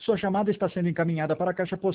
Sua chamada está sendo encaminhada para a caixa postal